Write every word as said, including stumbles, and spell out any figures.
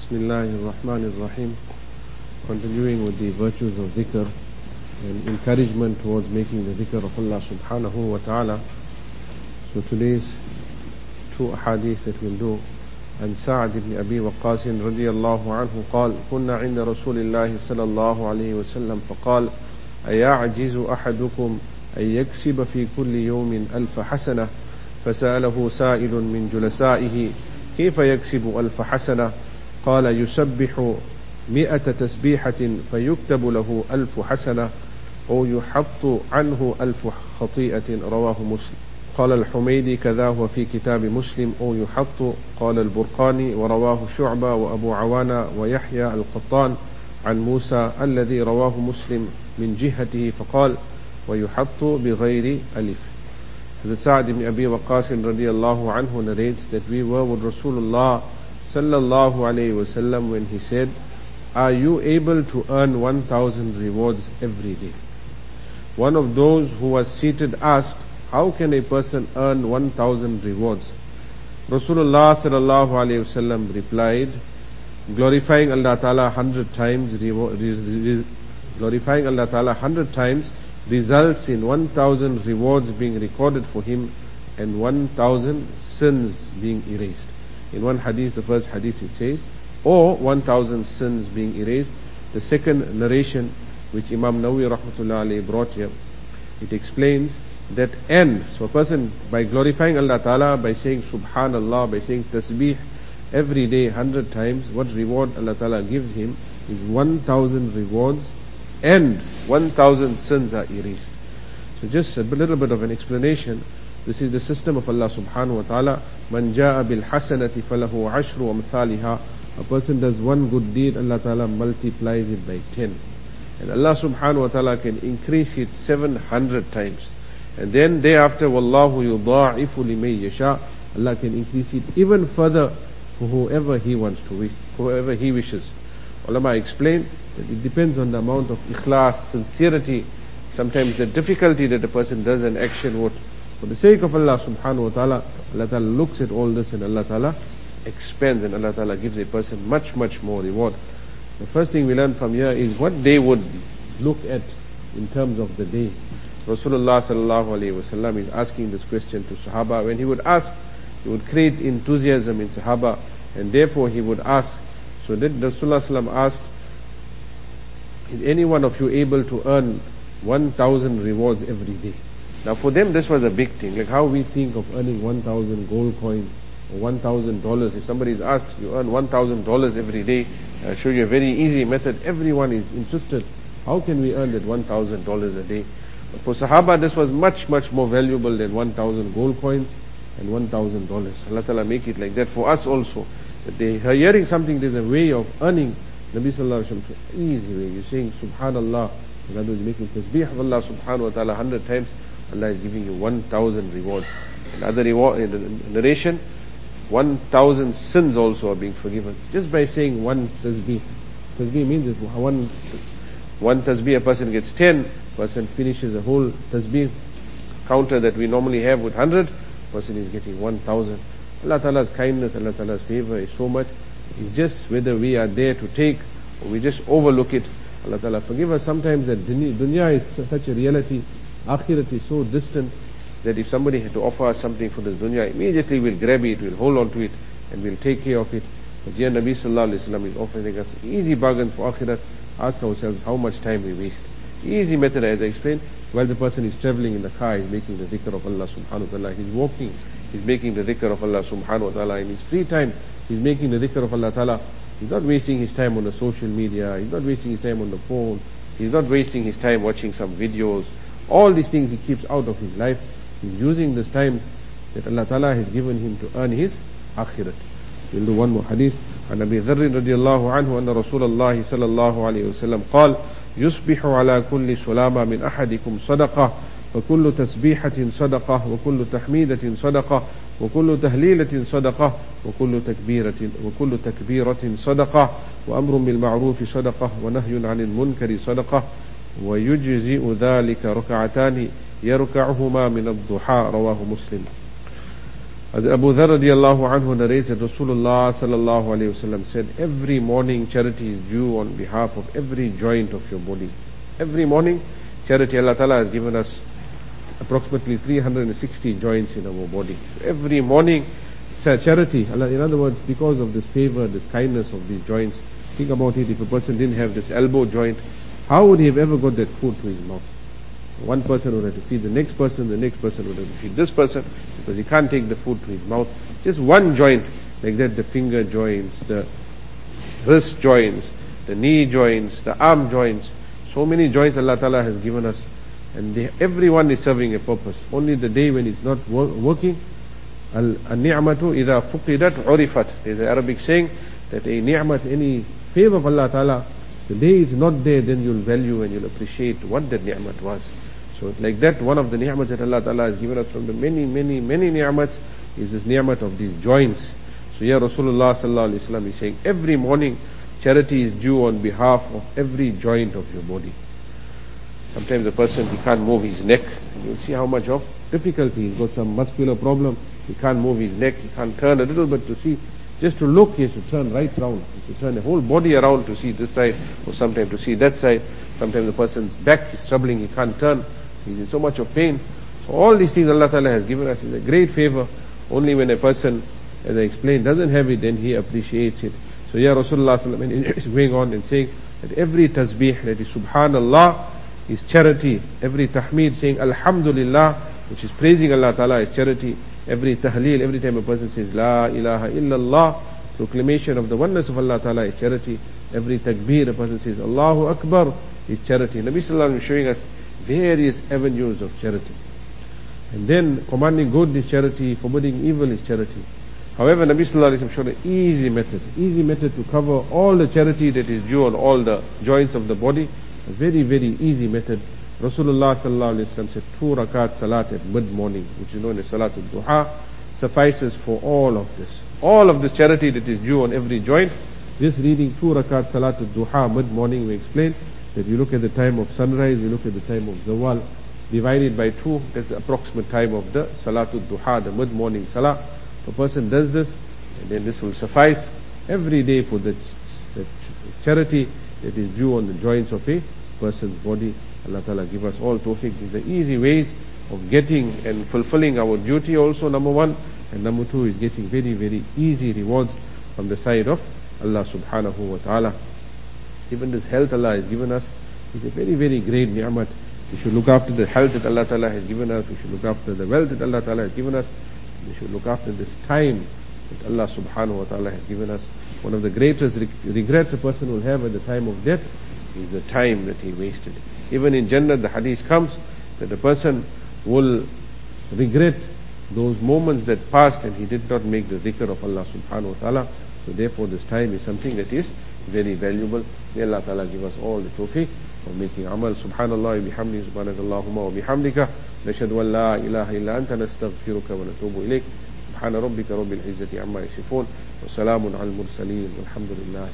Bismillahir Rahmanir Rahim. Continuing with the virtues of dhikr and encouragement towards making the dhikr of Allah subhanahu wa ta'ala. So today's two ahadith that we'll do. عن سعد بن أبي وقاص رضي الله عنه قال كنا عند رسول الله صلى الله عليه وسلم فقال أيعجز أحدكم أن يكسب في كل يوم ألف حسنة فسأله سائل من جلسائه كيف يكسب ألف حسنة قال يسبح مئة تسبيحة فيكتب له ألف حسنة أو يحط عنه ألف خطيئة رواه مسلم. قال الحميدي كذا هو في كتاب مسلم أو يحط. قال البرقاني ورواه شعبة وأبو عوانة ويحيى القطان عن موسى الذي رواه مسلم من جهته فقال ويحط بغير ألف. Hazrat Sa'd ibn Abi Waqqas radiyallahu anhu narrates that we were with Rasulullah sallallahu alayhi wasallam when he said, are you able to earn one thousand rewards every day? One of those who was seated asked, how can a person earn one thousand rewards? Rasulullah sallallahu alayhi wasallam replied, glorifying Allah Ta'ala a hundred times, glorifying Allah Ta'ala a hundred times results in one thousand rewards being recorded for him and one thousand sins being erased. In one hadith, the first hadith it says, or one thousand sins being erased. The second narration, which Imam Nawawi rahmatullah alayhi brought here, it explains that and, so a person by glorifying Allah Ta'ala, by saying Subhanallah, by saying Tasbih every day hundred times, what reward Allah Ta'ala gives him is one thousand rewards and one thousand sins are erased. So just a little bit of an explanation. This is the system of Allah subhanahu wa ta'ala. Man ja'a bil hasanati falahu ashru amthaliha. A person does one good deed, Allah Ta'ala multiplies it by ten. And Allah subhanahu wa ta'ala can increase it seven hundred times. And then thereafter, Wallahu yudha'ifu liman yasha. Allah can increase it even further for whoever He wants to wish, for whoever He wishes. Ulama explain that it depends on the amount of ikhlas, sincerity, sometimes the difficulty that a person does an action with. For the sake of Allah subhanahu wa ta'ala, Allah Ta'ala looks at all this and Allah Ta'ala expands and Allah Ta'ala gives a person much, much more reward. The first thing we learn from here is what they would look at in terms of the day. Rasulullah sallallahu alayhi wa sallam is asking this question to Sahaba. When he would ask, he would create enthusiasm in Sahaba, and therefore he would ask. So then Rasulullah sallam asked, is any one of you able to earn one thousand rewards every day? Now for them this was a big thing, like how we think of earning one thousand gold coins or one thousand dollars. If somebody is asked, you earn one thousand dollars every day, I'll show you a very easy method. Everyone is interested. How can we earn that one thousand dollars a day? But for Sahaba this was much, much more valuable than one thousand gold coins and one thousand dollars. Allah Ta'ala make it like that for us also. That they are hearing something, there's a way of earning. Nabi Sallallahu Alaihi Wasallam, easy way. You're saying Subhanallah, in other words, making tasbih of Allah Subhanahu Wa Ta'ala hundred times, Allah is giving you one thousand rewards. In other reward, in the narration, one thousand sins also are being forgiven. Just by saying one tasbih. Tasbih means that one, one tasbih a person gets ten, person finishes a whole tasbih counter that we normally have with hundred, person is getting one thousand. Allah Ta'ala's kindness, Allah Ta'ala's favor is so much. It's just whether we are there to take or we just overlook it. Allah Ta'ala forgive us. Sometimes that dunya, dunya is such a reality, akhirat is so distant that if somebody had to offer us something for this dunya, immediately we'll grab it, we'll hold on to it and we'll take care of it. But here Nabi Sallallahu Alaihi Wasallam is offering us easy bargain for akhirat. Ask ourselves how much time we waste. Easy method, as I explained, while the person is traveling in the car, he's making the dhikr of Allah subhanahu wa ta'ala. He's walking, he's making the dhikr of Allah subhanahu wa ta'ala. In his free time, he's making the dhikr of Allah Ta'ala. He's not wasting his time on the social media. He's not wasting his time on the phone. He's not wasting his time watching some videos. All these things he keeps out of his life. He's using this time that Allah Ta'ala has given him to earn his akhirat. We'll do one more hadith. عن أبي ذر رضي الله عنه أن رسول الله صلى الله عليه وسلم قال يصبح على كل سلامة من أحدكم صدقة وكل تسبيحة صدقة وكل تحميدة صدقة وكل تهليلة صدقة وكل تكبيرة وكل تكبيرة صدقة وأمر بالمعروف صدقة ونهي عن المنكر صدقة ويجزئ ذلك ركعتان يركعهما من الضحى رواه مسلم. As Abu Dharr radiallahu anhu narrated, Rasulullah sallallahu alayhi wasallam said, every morning charity is due on behalf of every joint of your body. Every morning, charity, Allah Ta'ala has given us approximately three hundred sixty joints in our body. So every morning, charity, Allah, in other words, because of this favor, this kindness of these joints, think about it, if a person didn't have this elbow joint, how would he have ever got that food to his mouth? One person would have to feed the next person, the next person would have to feed this person, because he can't take the food to his mouth. Just one joint, like that, the finger joints, the wrist joints, the knee joints, the arm joints, so many joints Allah Ta'ala has given us, and they, everyone is serving a purpose. Only the day when it's not wor working, al-ni'matu idha fuqidat urifat. There's an Arabic saying that a ni'mat, any favor of Allah Ta'ala, the day it's not there, then you'll value and you'll appreciate what that ni'mat was. So like that, one of the ni'mats that Allah Ta'ala has given us from the many, many, many ni'mats is this ni'mat of these joints. So here Rasulullah sallallahu alaihi wasallam is saying, every morning charity is due on behalf of every joint of your body. Sometimes a person, he can't move his neck, and you'll see how much of difficulty. He's got some muscular problem, he can't move his neck, he can't turn a little bit to see. Just to look, he has to turn right round. He has to turn the whole body around to see this side, or sometimes to see that side. Sometimes the person's back is troubling, he can't turn. He's in so much of pain. So all these things Allah Ta'ala has given us is a great favor. Only when a person, as I explained, doesn't have it, then he appreciates it. So here Rasulullah sallallahu alaihi wasallam is going on and saying that every tasbih, that is subhanallah, is charity. Every tahmeed, saying alhamdulillah, which is praising Allah Ta'ala, is charity. Every tahleel, every time a person says la ilaha illallah, proclamation of the oneness of Allah Ta'ala, is charity. Every takbir, a person says Allahu Akbar, is charity. Nabi sallallahu alaihi wasallam is showing us various avenues of charity. And then commanding good is charity, forbidding evil is charity. However, Nabi sallallahu alaihi wasallam showed an easy method, easy method to cover all the charity that is due on all the joints of the body. A very, very easy method. Rasulullah sallallahu alaihi wasallam said two rakat salat at mid-morning, which is known as salatul duha, suffices for all of this. All of this charity that is due on every joint. This reading two rakat salatul duha mid-morning, we explained that you look at the time of sunrise, you look at the time of zawal, divided by two, that's the approximate time of the salatul duha, the mid-morning salah. If a person does this, and then this will suffice every day for the, the charity that is due on the joints of a person's body. Allah Ta'ala give us all tawfiq. These are easy ways of getting and fulfilling our duty also, number one. And number two is getting very, very easy rewards from the side of Allah subhanahu wa ta'ala. Even this health Allah has given us is a very, very great ni'mat. We should look after the health that Allah Ta'ala has given us. We should look after the wealth that Allah Ta'ala has given us. We should look after this time that Allah subhanahu wa ta'ala has given us. One of the greatest regrets a person will have at the time of death is the time that he wasted. Even in Jannah, the hadith comes that the person will regret those moments that passed and he did not make the dhikr of Allah subhanahu wa ta'ala. So therefore this time is something that is very valuable. May Allah Ta'ala give us all the tawfiq of making amal. Subhanallah wa bihamdi, subhanakallahumma wa bihamdika, nashhadu an la ilaha illa anta, nastaghfiruka wa natubu ilayk. Subhana rabbika rabbil izzati amma yasifun, wa salamun al mursaleen, walhamdulillah.